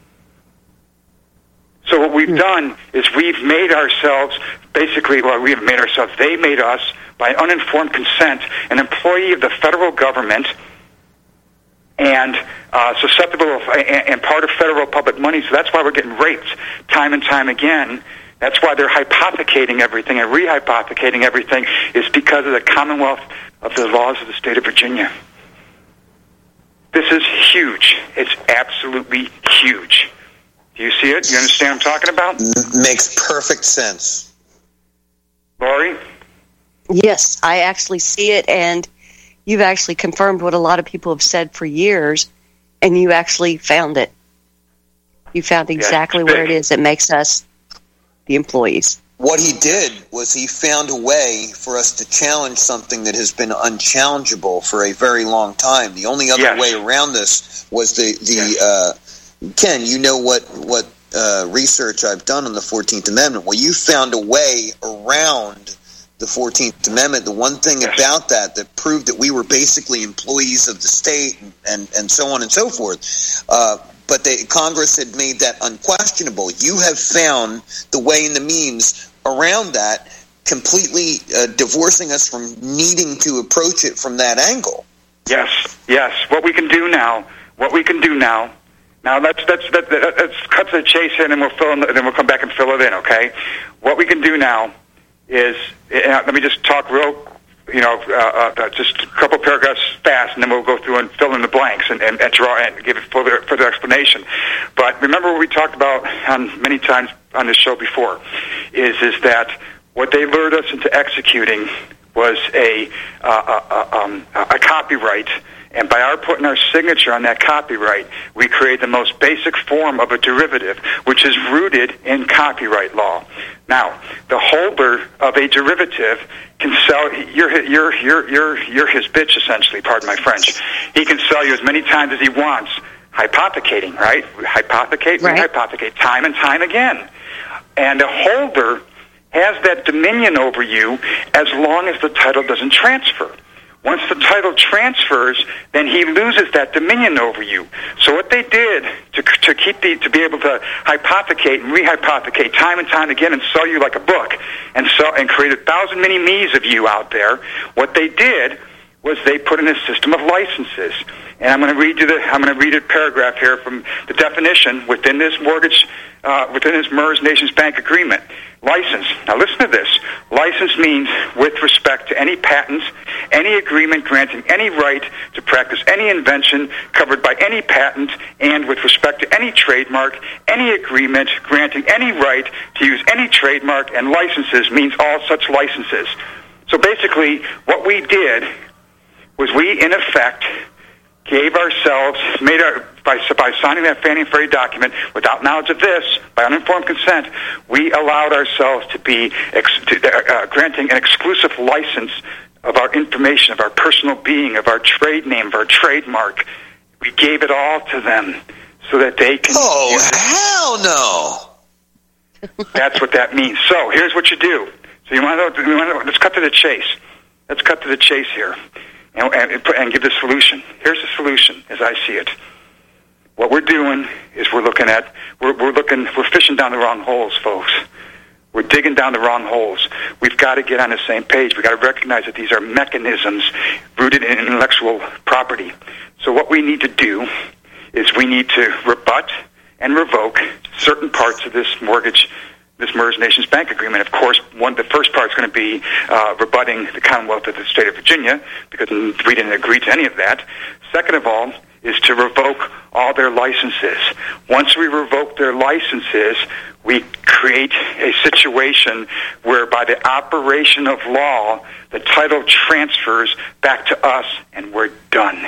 So what we've done is we've made ourselves, basically, well, we haven't made ourselves, they made us, by uninformed consent, an employee of the federal government and susceptible of, and part of federal public money. So that's why we're getting raped time and time again. That's why they're hypothecating everything and rehypothecating everything, is because of the Commonwealth of the laws of the state of Virginia. This is huge. It's absolutely huge. Do you see it? You understand what I'm talking about? Makes perfect sense. Lori? Yes, I actually see it, and you've actually confirmed what a lot of people have said for years, and you actually found it. You found exactly where it is that makes us the employees. What he did was he found a way for us to challenge something that has been unchallengeable for a very long time. The only other way around this was Ken, you know what research I've done on the 14th Amendment. Well, you found a way around the 14th Amendment. The one thing about that proved that we were basically employees of the state and so on and so forth. But Congress had made that unquestionable. You have found the way and the means around that, completely divorcing us from needing to approach it from that angle. Yes. What we can do now. Now let's cut to the chase here, and then we'll come back and fill it in. Okay. What we can do now is, let me just talk just a couple paragraphs fast, and then we'll go through and fill in the blanks and draw and give it further explanation. But remember what we talked about many times on this show before, is that what they lured us into executing was a copyright. And by our putting our signature on that copyright, we create the most basic form of a derivative, which is rooted in copyright law. Now, the holder of a derivative can sell. You're his bitch, essentially. Pardon my French. He can sell you as many times as he wants. Hypothecating, right? Rehypothecate, time and time again. And the holder has that dominion over you as long as the title doesn't transfer. Once the title transfers, then he loses that dominion over you. So what they did to be able to hypothecate and rehypothecate time and time again and sell you like a book and create 1,000 mini-me's of you out there, what they did was they put in a system of licenses. And I'm going to read a paragraph here from the definition within this MERS Nations Bank agreement. License. Now listen to this. License means with respect to any patent, any agreement granting any right to practice any invention covered by any patent, and with respect to any trademark, any agreement granting any right to use any trademark, and licenses means all such licenses. So basically what we did was we, in effect, gave ourselves, by signing that Fannie and Freddie document without knowledge of this, by uninformed consent, we allowed ourselves to be granting an exclusive license of our information, of our personal being, of our trade name, of our trademark. We gave it all to them so that they can... Oh, hell no! That's what that means. So here's what you do. So you want to know, let's cut to the chase. Let's cut to the chase here and give the solution. Here's the solution as I see it. What we're doing is we're fishing down the wrong holes, folks. We're digging down the wrong holes. We've got to get on the same page. We've got to recognize that these are mechanisms rooted in intellectual property. So what we need to do is we need to rebut and revoke certain parts of this MERS Nations Bank Agreement. Of course, the first part is going to be rebutting the Commonwealth of the State of Virginia, because we didn't agree to any of that. Second of all is to revoke all their licenses. Once we revoke their licenses, we create a situation where by the operation of law, the title transfers back to us and we're done.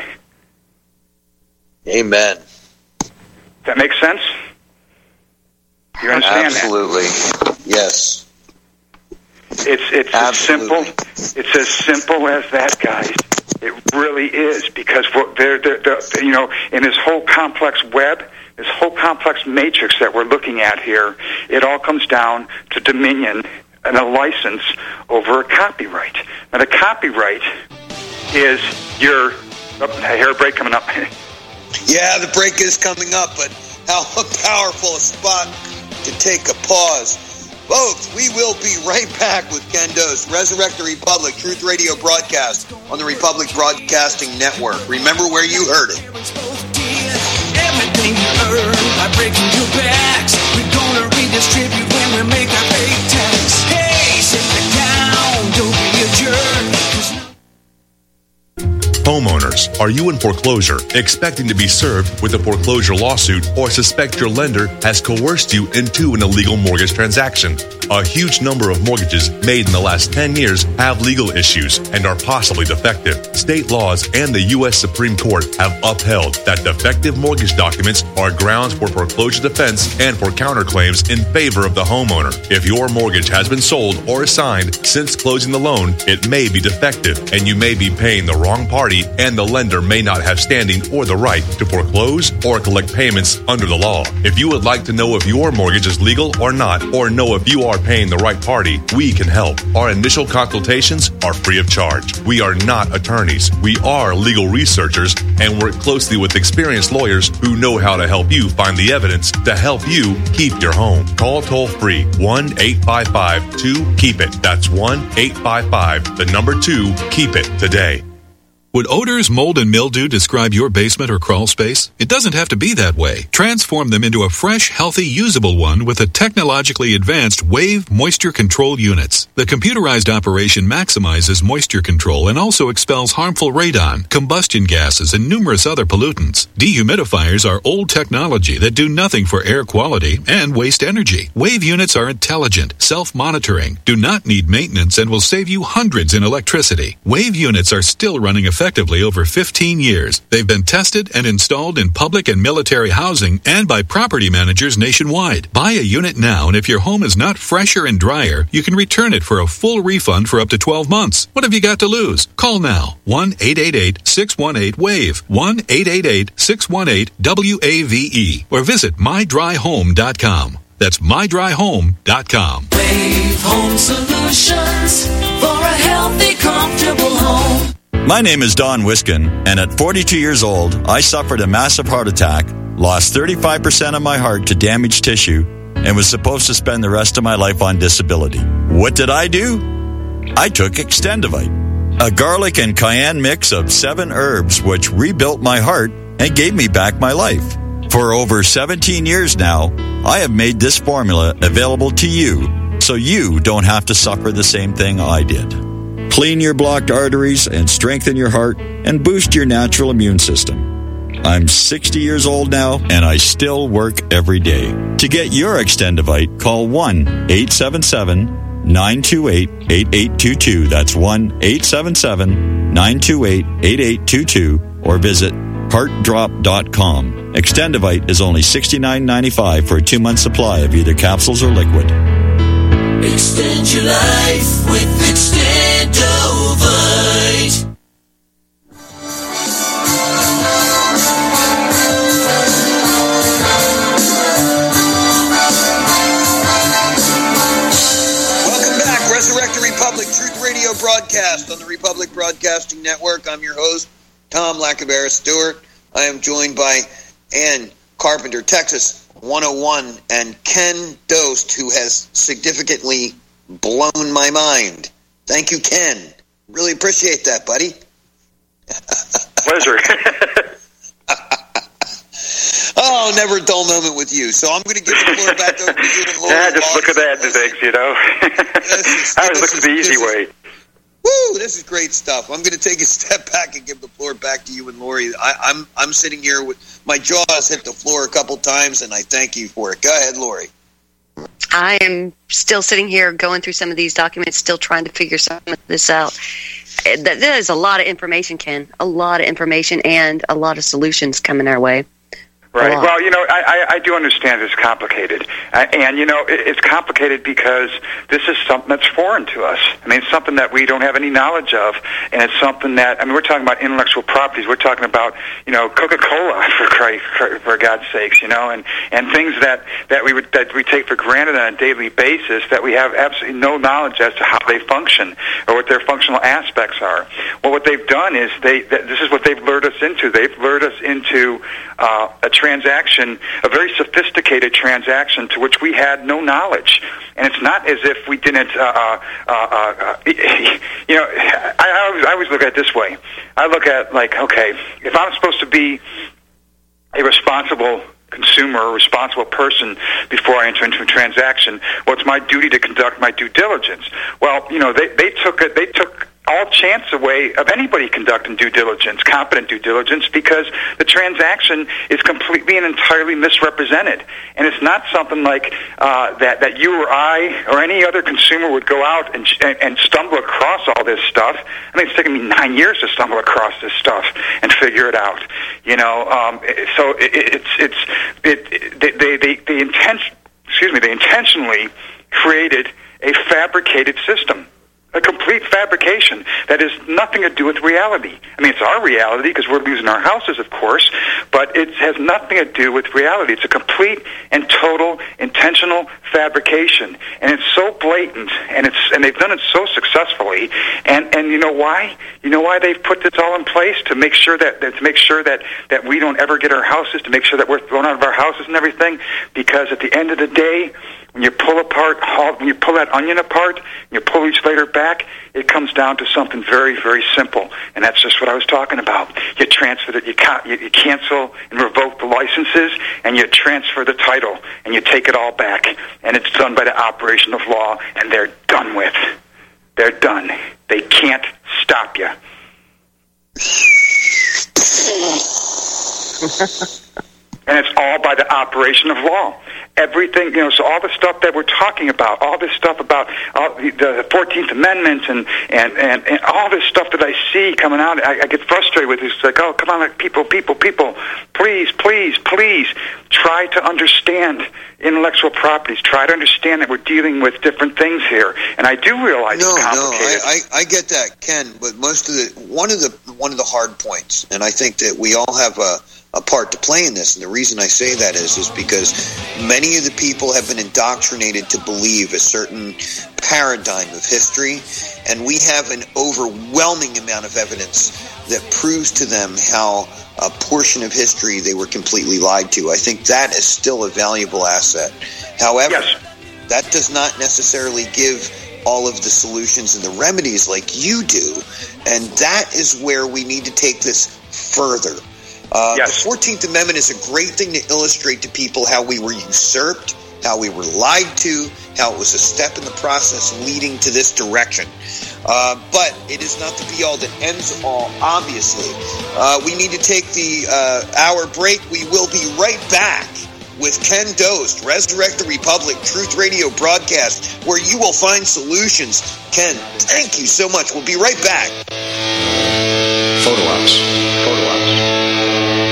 Amen. Does that make sense? You understand Absolutely. that? Yes. It's as simple. It's as simple as that, guys. It really is, because they're in this whole complex web, this whole complex matrix that we're looking at here, it all comes down to dominion and a license over a copyright. Now, the copyright is your... I hear a break coming up. Yeah, the break is coming up, but how powerful a spot to take a pause. Folks, we will be right back with Ken Dose, Resurrect the Republic, Truth Radio broadcast on the Republic Broadcasting Network. Remember where you heard it. Everything you earn by breaking your backs, we're gonna redistribute when we make our big tax. Hey, sit down, don't be a jerk. Homeowners, are you in foreclosure, expecting to be served with a foreclosure lawsuit, or suspect your lender has coerced you into an illegal mortgage transaction? A huge number of mortgages made in the last 10 years have legal issues and are possibly defective. State laws and the U.S. Supreme Court have upheld that defective mortgage documents are grounds for foreclosure defense and for counterclaims in favor of the homeowner. If your mortgage has been sold or assigned since closing the loan, it may be defective and you may be paying the wrong party, and the lender may not have standing or the right to foreclose or collect payments under the law. If you would like to know if your mortgage is legal or not, or know if you are paying the right party, we can help. Our initial consultations are free of charge. We are not attorneys. We are legal researchers and work closely with experienced lawyers who know how to help you find the evidence to help you keep your home. Call toll-free 1-855-2-KEEP-IT. That's 1-855-2-KEEP-IT today. Would odors, mold, and mildew describe your basement or crawl space? It doesn't have to be that way. Transform them into a fresh, healthy, usable one with the technologically advanced Wave Moisture Control Units. The computerized operation maximizes moisture control and also expels harmful radon, combustion gases, and numerous other pollutants. Dehumidifiers are old technology that do nothing for air quality and waste energy. Wave units are intelligent, self-monitoring, do not need maintenance, and will save you hundreds in electricity. Wave units are still running effectively over 15 years. They've been tested and installed in public and military housing and by property managers nationwide. Buy a unit now, and if your home is not fresher and drier, you can return it for a full refund for up to 12 months. What have you got to lose? Call now. 1-888-618-WAVE. 1-888-618-WAVE. Or visit mydryhome.com. That's mydryhome.com. Wave Home Solutions for a healthy, comfortable home. My name is Don Wiskin, and at 42 years old, I suffered a massive heart attack, lost 35% of my heart to damaged tissue, and was supposed to spend the rest of my life on disability. What did I do? I took Extendivite, a garlic and cayenne mix of 7 herbs which rebuilt my heart and gave me back my life. For over 17 years now, I have made this formula available to you so you don't have to suffer the same thing I did. Clean your blocked arteries and strengthen your heart and boost your natural immune system. I'm 60 years old now, and I still work every day. To get your Extendivite, call 1-877-928-8822. That's 1-877-928-8822. Or visit HeartDrop.com. Extendivite is only $69.95 for a 2-month supply of either capsules or liquid. Extend your life with Extendovite. Welcome back. Resurrect the Republic, Truth Radio broadcast on the Republic Broadcasting Network. I'm your host, Tom Lacavera Stewart. I am joined by Ann Carpenter, Texas 101, and Ken Dost, who has significantly blown my mind. Thank you, Ken. Really appreciate that, buddy. Pleasure. Oh, never a dull moment with you. So I'm going to give the floor back over to you and Lori. Yeah, just look at that and things, you know. I was looking the easy way. Woo, this is great stuff. I'm going to take a step back and give the floor back to you and Lori. I'm sitting here with my jaws hit the floor a couple times, and I thank you for it. Go ahead, Lori. I am still sitting here going through some of these documents, still trying to figure some of this out. That is a lot of information, Ken. A lot of information and a lot of solutions coming our way. Right. Well, you know, I do understand it's complicated. And, you know, it's complicated because this is something that's foreign to us. I mean, it's something that we don't have any knowledge of. And it's something that, I mean, we're talking about intellectual properties. We're talking about, you know, Coca-Cola, for God's sakes, you know, and things that we take for granted on a daily basis that we have absolutely no knowledge as to how they function or what their functional aspects are. Well, what they've done is this is what they've lured us into. They've lured us into a transaction, a very sophisticated transaction to which we had no knowledge. And it's not as if we didn't, you know, I always look at it this way. I look at, like, okay, if I'm supposed to be a responsible consumer or responsible person before I enter into a transaction, well, it's my duty to conduct my due diligence. Well, you know, they took all chance away of anybody conducting due diligence, competent due diligence, because the transaction is completely and entirely misrepresented. And it's not something like that you or I or any other consumer would go out and stumble across all this stuff. I mean, it's taken me 9 years to stumble across this stuff and figure it out. You know, so they intentionally created a fabricated system. A complete fabrication that has nothing to do with reality. I mean, it's our reality because we're losing our houses, of course, but it has nothing to do with reality. It's a complete and total intentional fabrication, and it's so blatant, and they've done it so successfully. And you know why? You know why they've put this all in place? To make sure that we don't ever get our houses, to make sure that we're thrown out of our houses and everything. Because at the end of the day, when you pull that onion apart, and you pull each layer back, it comes down to something very, very simple, and that's just what I was talking about. You transfer that, you cancel and revoke the licenses, and you transfer the title, and you take it all back, and it's done by the operation of law, and they're done with. They're done. They can't stop you. And it's all by the operation of law. Everything, you know, so all the stuff that we're talking about, all this stuff about the 14th Amendment and all this stuff that I see coming out, I get frustrated with it. It's like, oh, come on, people, please try to understand intellectual properties. Try to understand that we're dealing with different things here. And I do realize it's complicated. I get that, Ken, but one of the hard points, and I think that we all have a part to play in this, and the reason I say that is because many of the people have been indoctrinated to believe a certain paradigm of history, and we have an overwhelming amount of evidence that proves to them how a portion of history they were completely lied to. I think that is still a valuable asset. However, that does not necessarily give all of the solutions and the remedies like you do, and that is where we need to take this further. The 14th Amendment is a great thing to illustrate to people how we were usurped, how we were lied to, how it was a step in the process leading to this direction. But it is not the be-all that ends all, obviously. We need to take the hour break. We will be right back with Ken Dost, Resurrect the Republic, Truth Radio broadcast, where you will find solutions. Ken, thank you so much. We'll be right back. Photo ops.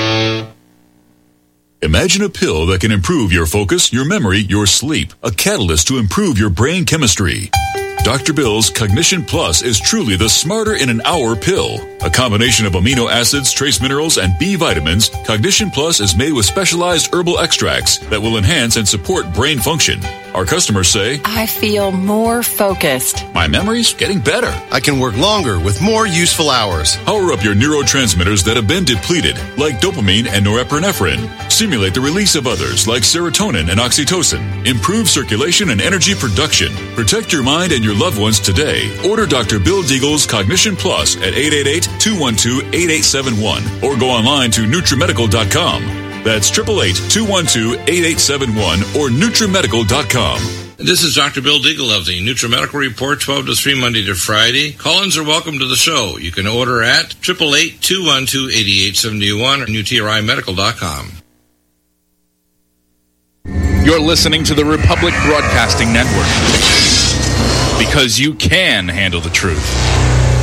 Imagine a pill that can improve your focus, your memory, your sleep. A catalyst to improve your brain chemistry. Dr. Bill's Cognition Plus is truly the smarter in an hour pill. A combination of amino acids, trace minerals, and B vitamins, Cognition Plus is made with specialized herbal extracts that will enhance and support brain function. Our customers say, I feel more focused. My memory's getting better. I can work longer with more useful hours. Power up your neurotransmitters that have been depleted, like dopamine and norepinephrine. Stimulate the release of others, like serotonin and oxytocin. Improve circulation and energy production. Protect your mind and your loved ones today. Order Dr. Bill Deagle's Cognition Plus at 888-212-8871 or go online to NutriMedical.com. That's 888-212-8871 or NutriMedical.com. This is Dr. Bill Deagle of the NutriMedical Report, 12 to 3, Monday to Friday. Call-ins are welcome to the show. You can order at 888-212-8871 or NutriMedical.com. You're listening to the Republic Broadcasting Network, because you can handle the truth.